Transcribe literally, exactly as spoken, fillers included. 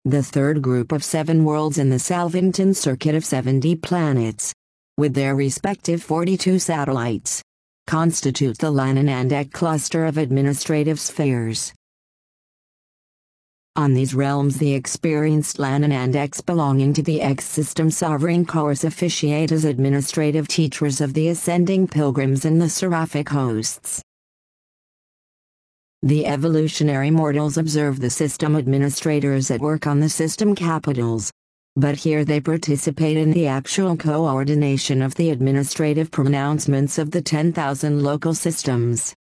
the third group of seven worlds in the Salvington Circuit of seventy planets, with their respective forty-two satellites, constitute the Lannan-Andek cluster of administrative spheres. On these realms the experienced Lannan-Andeks belonging to the X-System Sovereign Course officiate as administrative teachers of the ascending pilgrims and the seraphic hosts. The evolutionary mortals observe the system administrators at work on the system capitals, but here they participate in the actual coordination of the administrative pronouncements of the ten thousand local systems.